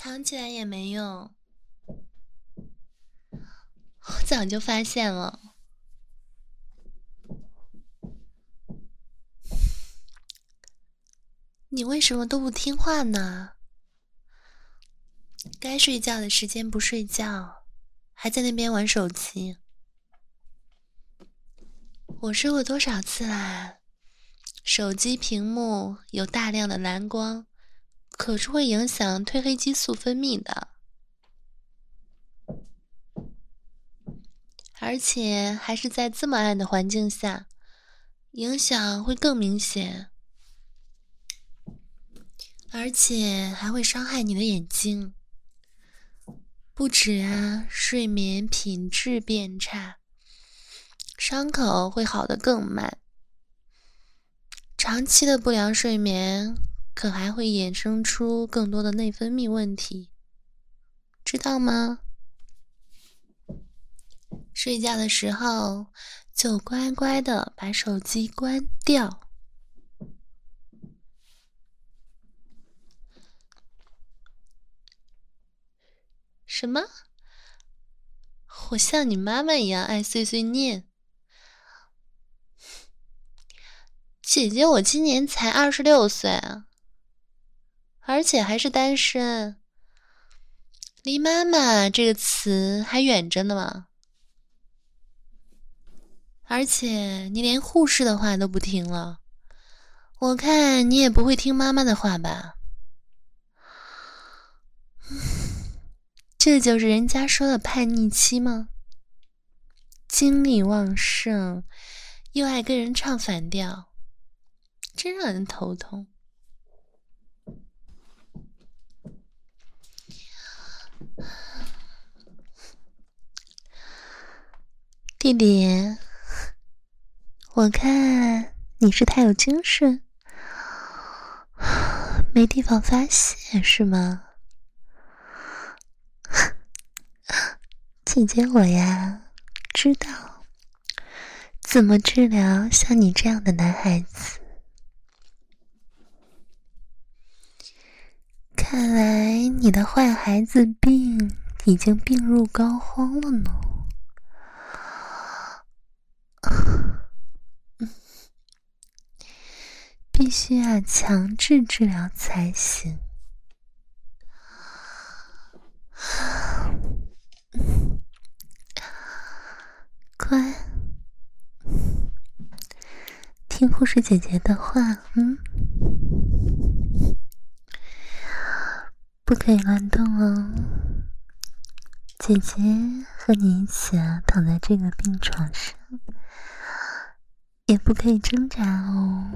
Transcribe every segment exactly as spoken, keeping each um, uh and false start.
藏起来也没用，我早就发现了。你为什么都不听话呢？该睡觉的时间不睡觉，还在那边玩手机。我说过多少次啦，手机屏幕有大量的蓝光，可是会影响褪黑激素分泌的，而且还是在这么暗的环境下，影响会更明显，而且还会伤害你的眼睛。不止啊，睡眠品质变差，伤口会好得更慢。长期的不良睡眠可还会衍生出更多的内分泌问题，知道吗？睡觉的时候就乖乖的把手机关掉。什么？我像你妈妈一样爱碎碎念？姐姐，我今年才二十六岁啊，而且还是单身，离妈妈这个词还远着呢嘛。而且你连护士的话都不听了，我看你也不会听妈妈的话吧。这就是人家说的叛逆期吗？精力旺盛，又爱跟人唱反调，真让人头痛。弟弟，我看你是太有精神，没地方发泄是吗？姐姐我呀，知道怎么治疗像你这样的男孩子。看来你的坏孩子病已经病入膏肓了呢。必须啊，强制治疗才行。乖，听护士姐姐的话，嗯，不可以乱动哦。姐姐和你一起啊，躺在这个病床上，也不可以挣扎哦。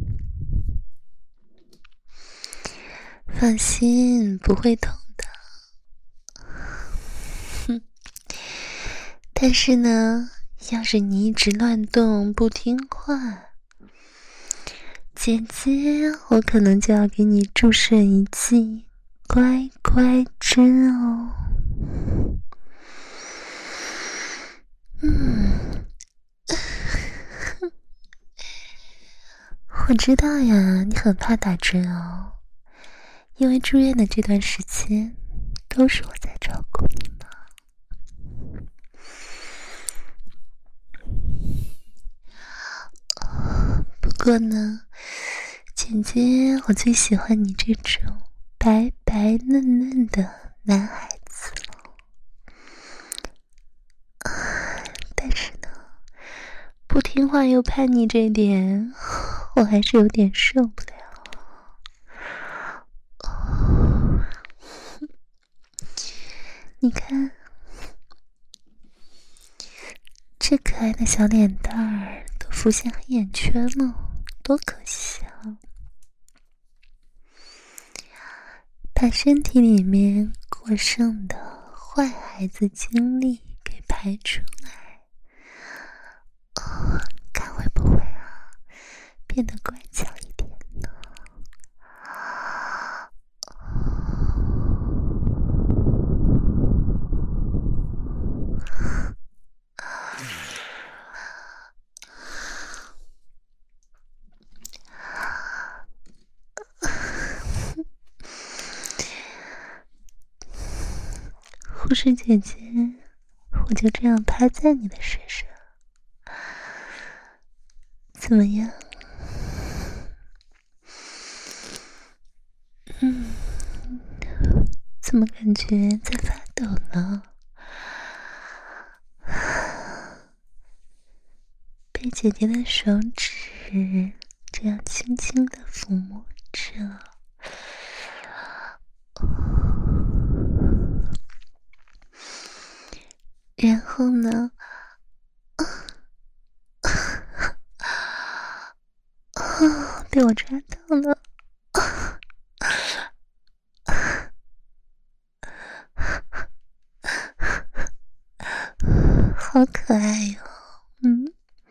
放心，不会痛的。哼，但是呢，要是你一直乱动不听话，姐姐我可能就要给你注射一剂乖乖针哦。嗯，我知道呀，你很怕打针哦，因为住院的这段时间都是我在照顾你嘛。不过呢，姐姐我最喜欢你这种白白嫩嫩的男孩子了。但是呢，不听话又叛逆这一点，我还是有点受不了。你看，这可爱的小脸蛋儿都浮现黑眼圈了，多可笑！把身体里面过剩的坏孩子精力给排出来，哦，看会不会啊变得乖巧一点呢？ 护士姐姐，我就这样趴在你的身上，怎么样？嗯，怎么感觉在发抖呢？被姐姐的手指这样轻轻地抚摸着，然后呢，啊，被我抓到了，好可爱哟、哦，嗯。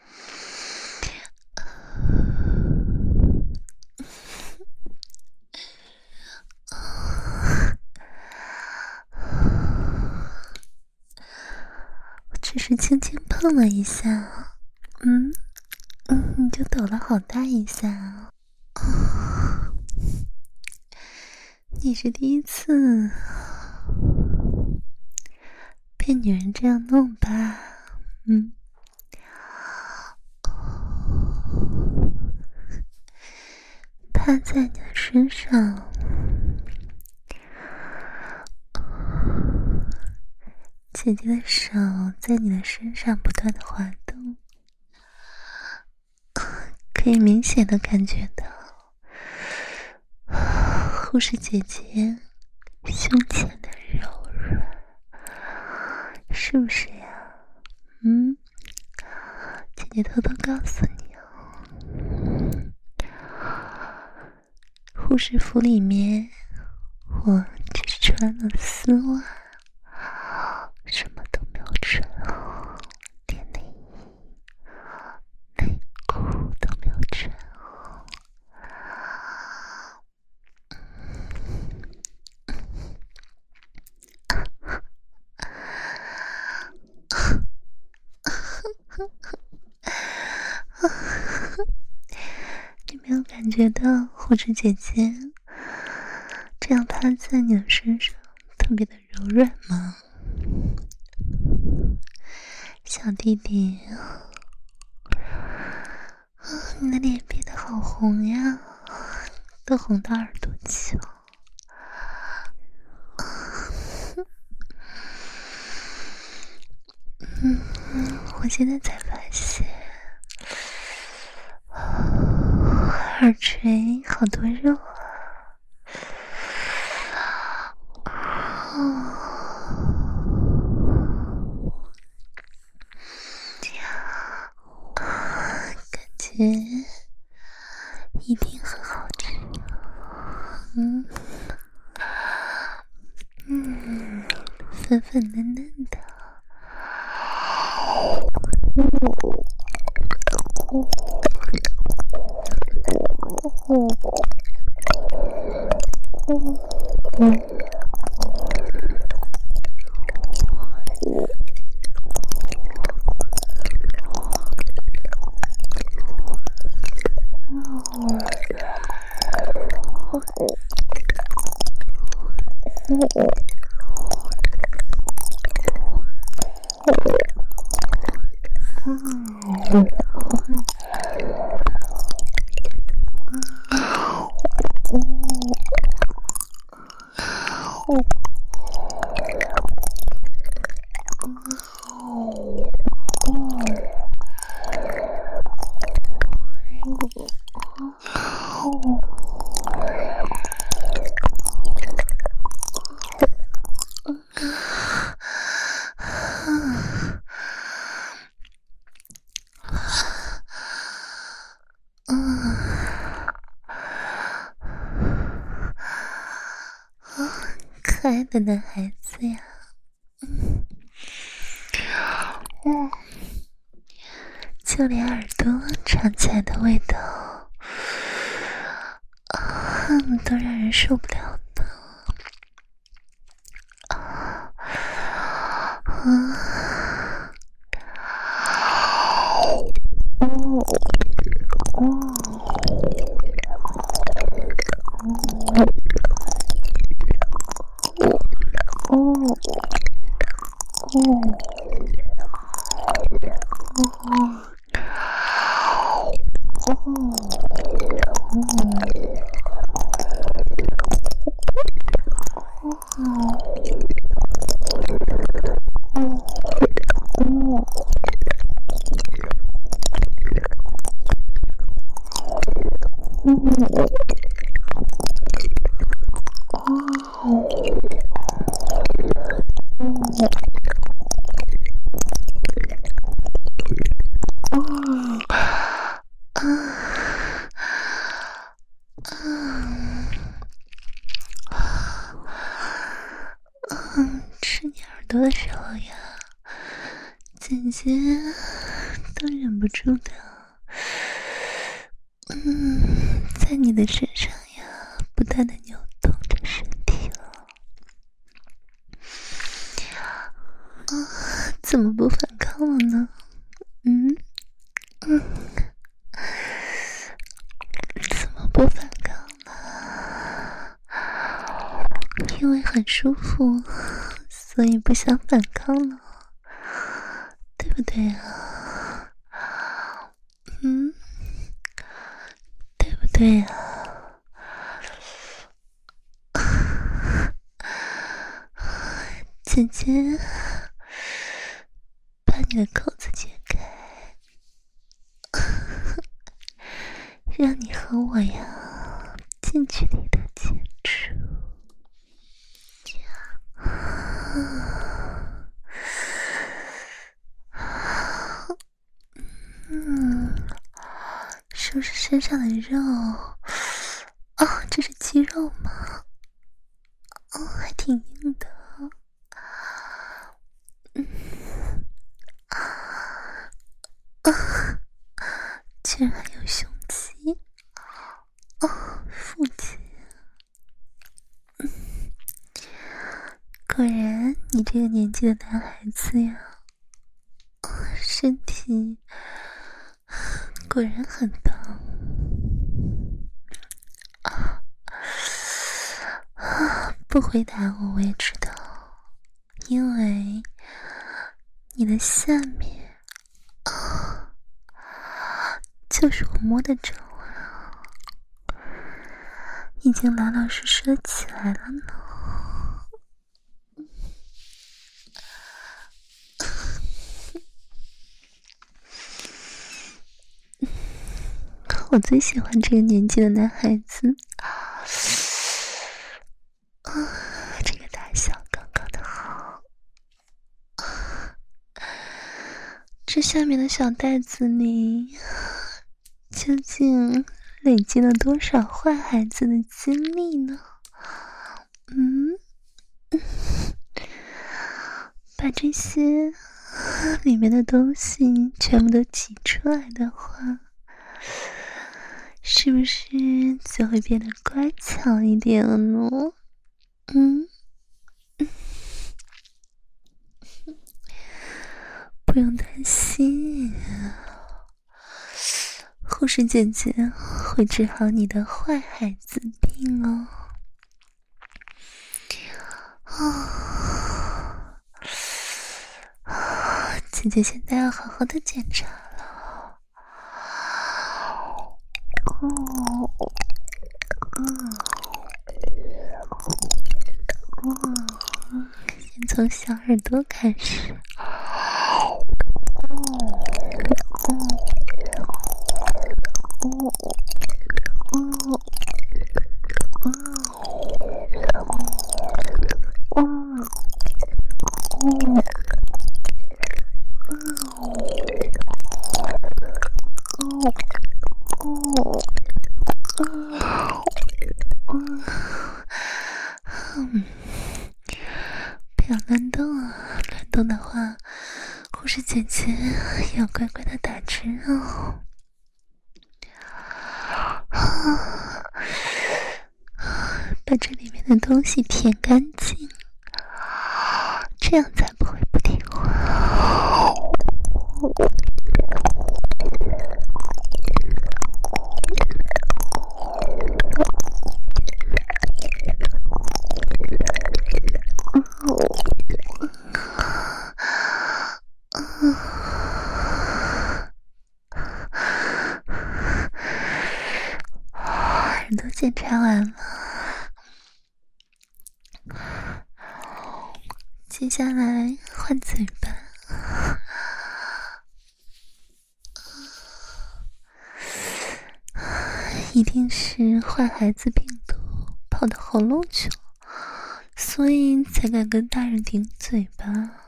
我只是轻轻碰了一下，嗯嗯，你就抖了好大一下啊！你是第一次被女人这样弄吧？嗯，趴在你的身上，姐姐的手在你的身上不断的滑动，可以明显的感觉到护士姐姐胸前的柔软，是不是呀？嗯，姐姐偷偷告诉你哦，护士服里面我只穿了丝袜，什么都没有穿哦，连内衣内裤都没有穿哦。你没有感觉到护士姐姐这样趴在你的身上特别的柔软吗？小弟弟，你的脸变得好红呀，都红到耳朵去了。嗯，我现在才发现，耳垂好多肉啊！感觉一定很好吃。嗯嗯，粉粉嫩嫩的。可爱的男孩子呀，嗯，嗯，就连耳朵尝起来的味道，啊，都让人受不了的。啊，啊，哦，哦。哦， 吃你耳朵的时候呀，姐姐都忍不住的，嗯，在你的身上呀，不断的扭动着身体了。啊，怎么不反抗了呢？嗯嗯，怎么不反抗了？因为很舒服，所以不想反抗了，对不对啊？嗯，对不对啊？姐姐，把你的扣子解开，让你和我呀近距离的接触。嗯，收拾身上的肉。哦，这是肌肉吗？哦，还挺硬的。嗯，啊，居然还有胸肌，哦，腹肌。嗯，果然，你这个年纪的男孩子呀，哦，身体果然很棒。啊啊！不回答我，我也知道，因为你的下面啊，就是我摸得着啊，已经老老实实的起来了呢。我最喜欢这个年纪的男孩子。啊，这个大小刚刚的好。这下面的小袋子里，究竟累积了多少坏孩子的经历呢？嗯，把这些里面的东西全部都挤出来的话，是不是就会变得乖巧一点了呢？嗯，不用担心，护士姐姐会治好你的坏孩子病哦。啊，姐姐现在要好好的检查了。哦，嗯，嗯，先从小耳朵开始。哦，哦，哦，哦，哦，哦。不要乱动啊！乱动的话，护士姐姐要乖乖的打针哦。把这里面的东西舔干净，这样才不会不听话。 全都检查完了，接下来换嘴巴。一定是坏孩子病毒跑到喉咙去了，所以才敢跟大人顶嘴巴。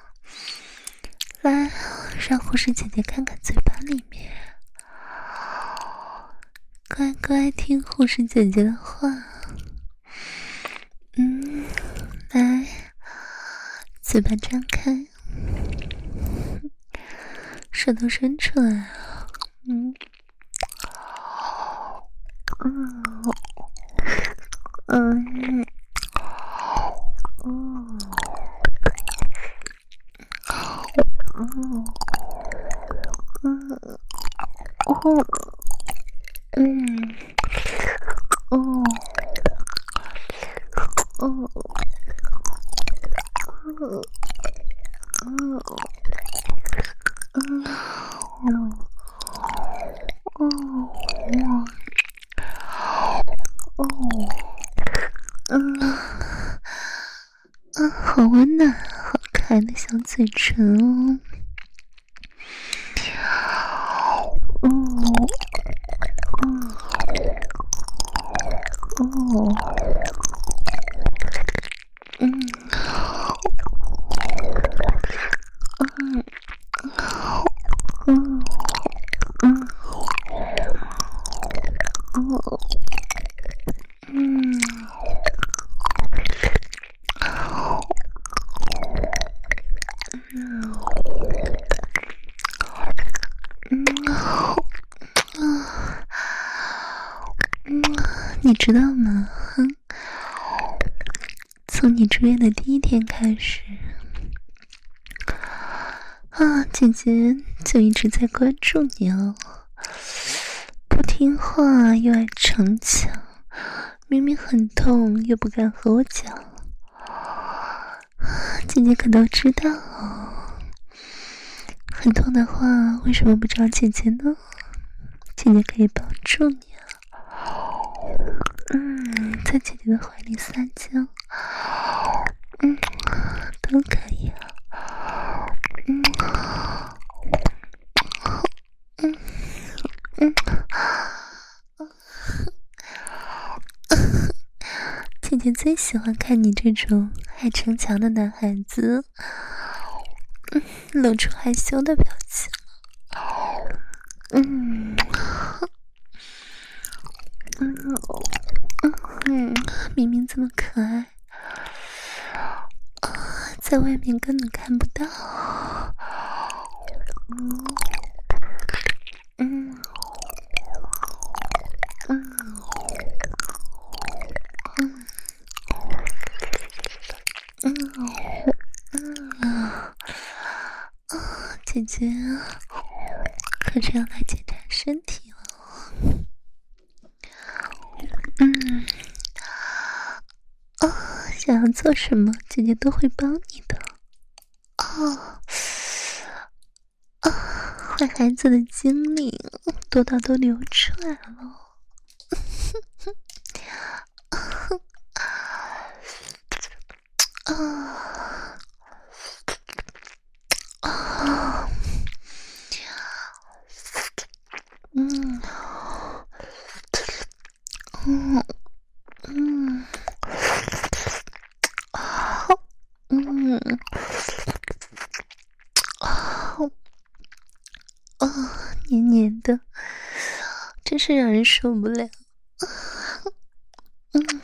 来，让护士姐姐看看嘴巴里面，乖乖听护士姐姐的话。嗯，来，嘴巴张开，舌头伸出来啊。嗯。嗯嗯嗯嗯嗯嗯哦哦哦哦嗯嗯，好温暖，好可爱的小嘴唇哦。哦哦哦嗯嗯嗯嗯哦嗯嗯，你知道吗？哼，从你住院的第一天开始，啊，姐姐就一直在关注你哦。不听话又爱逞强，明明很痛又不敢和我讲，姐姐可都知道哦。很痛的话，为什么不找姐姐呢？姐姐可以帮助你啊。嗯，在姐姐的怀里撒娇，嗯，都可以啊。嗯，嗯嗯，姐姐最喜欢看你这种爱逞强的男孩子，嗯，露出害羞的表情。嗯，嗯嗯，明明这么可爱，在外面根本看不到。嗯嗯嗯嗯嗯啊啊！姐姐可是要来检查身体了。嗯啊，想要做什么，姐姐都会帮你的。啊啊！坏孩子的精力多到都流出来了。啊啊！嗯嗯嗯啊嗯啊啊！黏黏的，真是让人受不了。嗯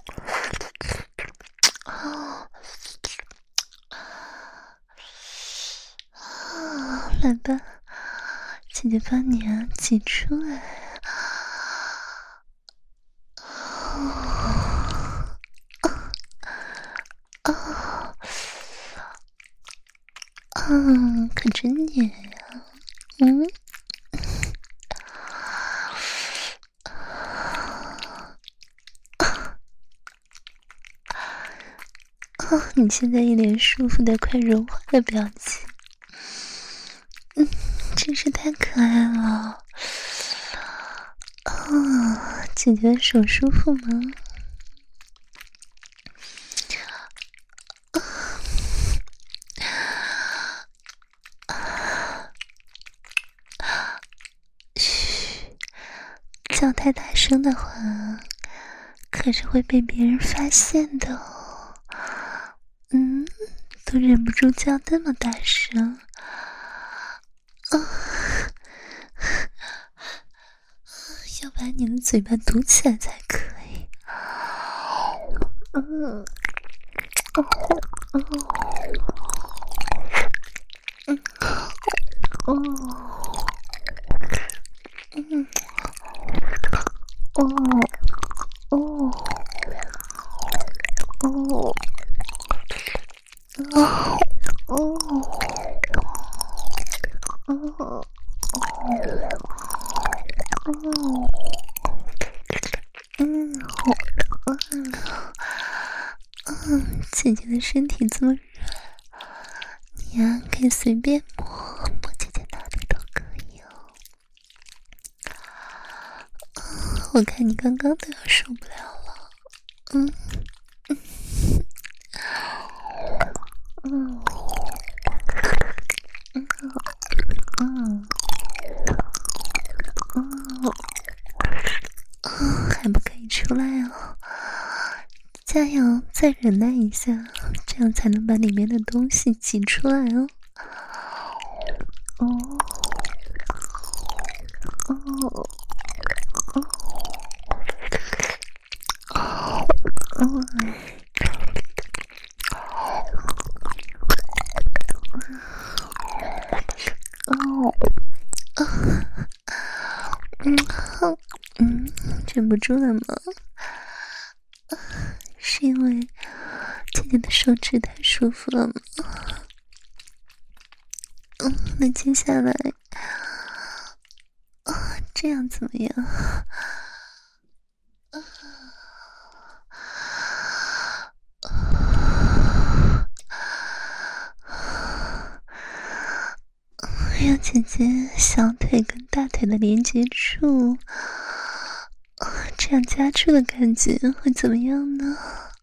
啊啊！来吧，姐姐帮你啊挤出来。啊啊！可真黏呀！嗯。哦，你现在一脸舒服的快融化的表情，嗯，真是太可爱了。哦， 姐姐的手舒服吗？嘘，叫太大声的话，可是会被别人发现的哦。嗯，都忍不住叫那么大声。啊，要把你的嘴巴堵起来才可以。嗯，哦，哦，嗯，哦，嗯，哦，哦，哦，哦，哦。哦哦，嗯，嗯，嗯，姐姐的身体这么软，你呀、啊、可以随便摸摸姐姐哪里都可以哦。我看你刚刚都要受不了了，嗯嗯嗯嗯嗯嗯。还不可以出来哦，加油，再忍耐一下，这样才能把里面的东西挤出来哦。哦，哦，哦，哦，嗯，嗯，忍不住了吗？是因为姐姐的手指太舒服了吗？嗯，那接下来，啊，这样怎么样？还有姐姐小腿跟大腿的连接处，这样夹住的感觉会怎么样呢？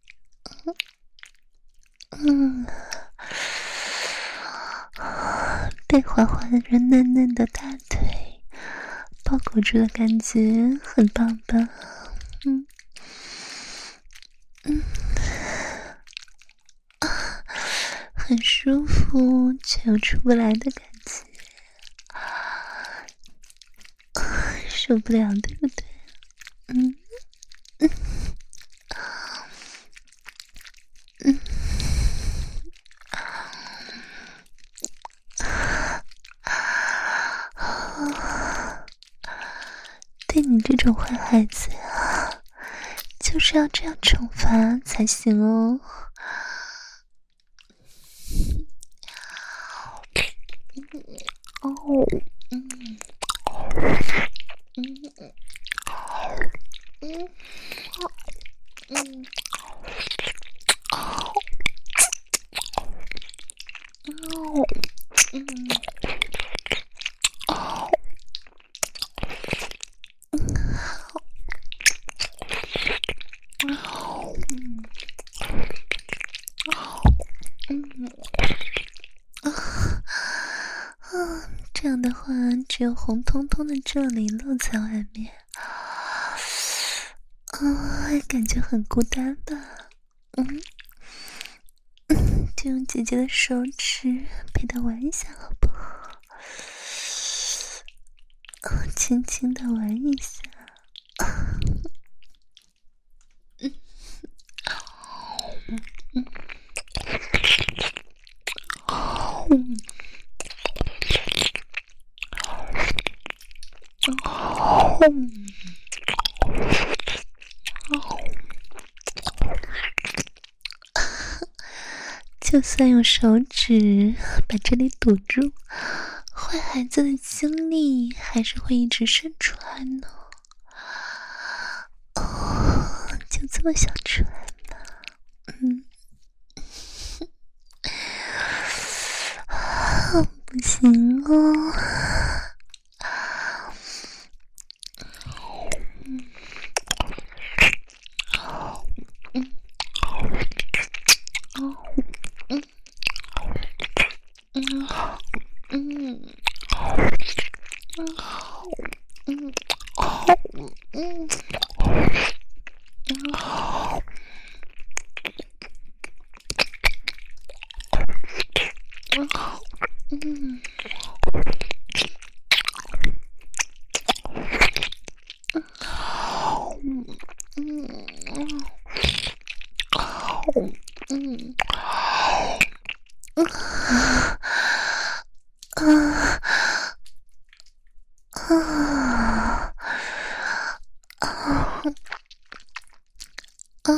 嗯，被滑滑的软嫩嫩的大腿包裹住的感觉很棒吧？嗯嗯，很舒服却又出不来的感觉，受不了对不对？嗯嗯嗯，对你这种坏孩子呀，就是要这样惩罚才行哦。哦，嗯嗯嗯嗯嗯，哦，哦，嗯，哦，嗯，好，哦，嗯，哦，嗯，啊，啊，这样的话，只有红彤彤的这里露在外面，啊，感觉很孤单吧？嗯。就用姐姐的手指陪她玩一下好不好？哦，轻轻的玩一下。嗯嗯哦嗯哦就算用手指把这里堵住，坏孩子的精力还是会一直渗出来呢。哦，就这么想出来吗？嗯，不行哦。 啊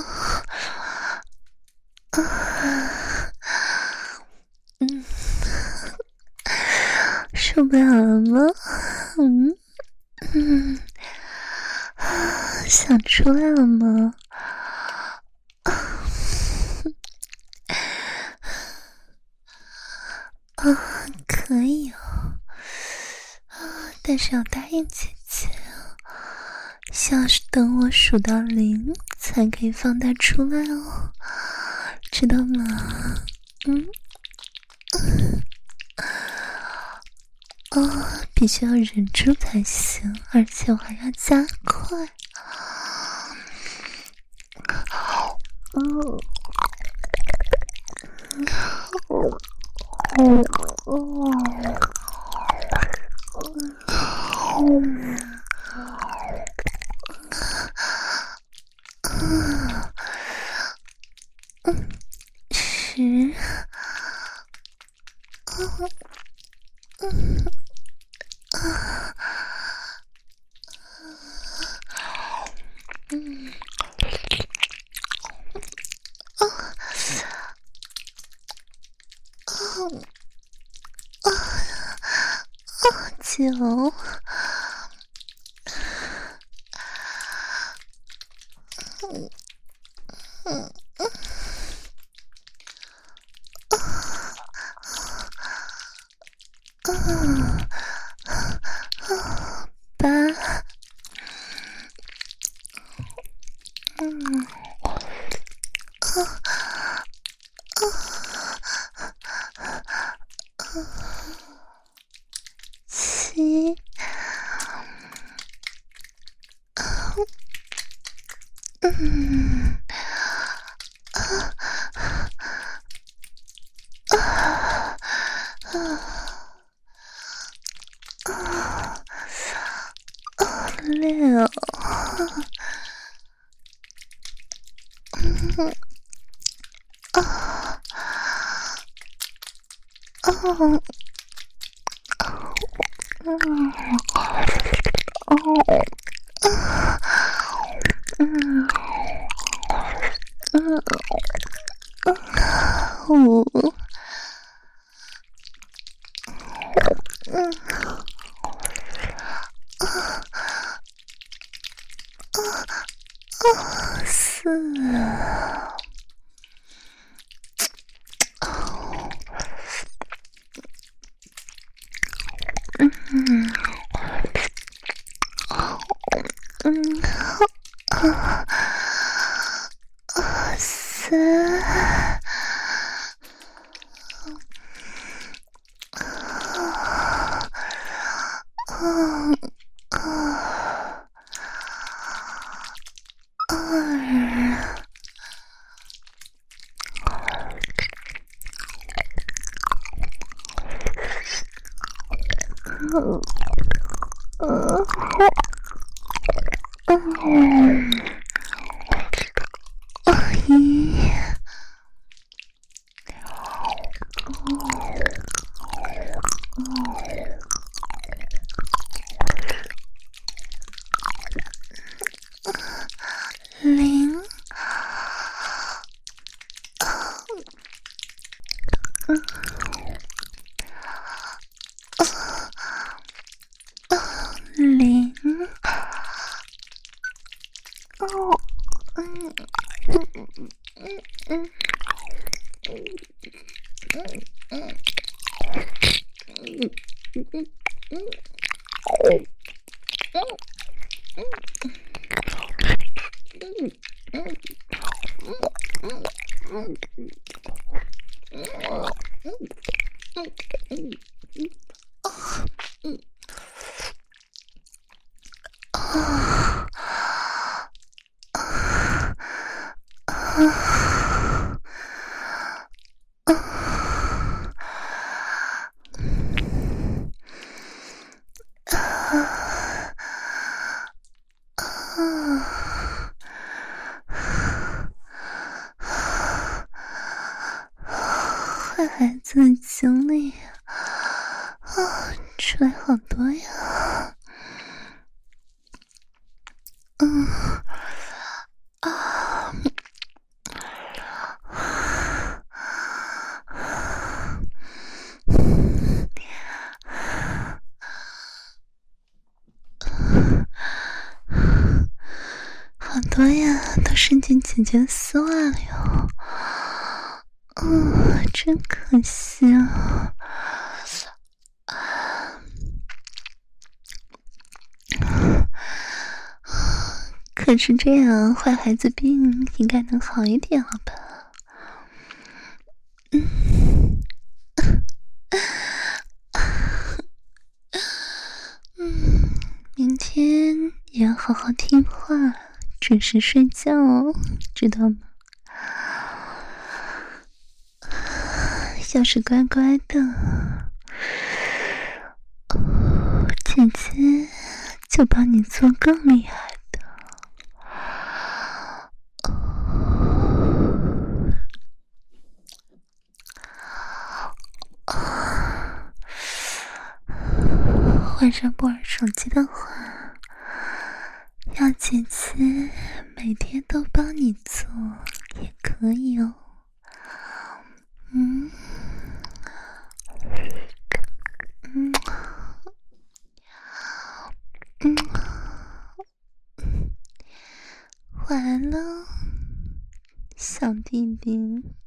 啊，嗯，受不了了吗？嗯嗯，想出来了吗？啊，可以哦，啊，但是要答应姐姐，需要是等我数到零才可以放它出来哦，知道吗？嗯，哦，必须要忍住才行，而且我还要加快。嗯。嗯嗯嗯，十，嗯嗯九，嗯嗯嗯八，嗯七，嗯六，哦哦嗯嗯五嗯四嗯嗯四嗯二嗯一零零哦嗯嗯嗯嗯嗯坏孩子的经历啊，出来好多呀！嗯啊朵呀都伸进姐姐的丝袜里了，嗯，真可惜啊！可是这样坏孩子病应该能好一点了吧？嗯，嗯，明天也要好好听话，准时睡觉，知道吗？要是乖乖的，姐姐就帮你做更厉害的。晚上不玩手机的话，要姐姐每天都帮你做也可以哦。嗯嗯嗯，晚安了，小弟弟。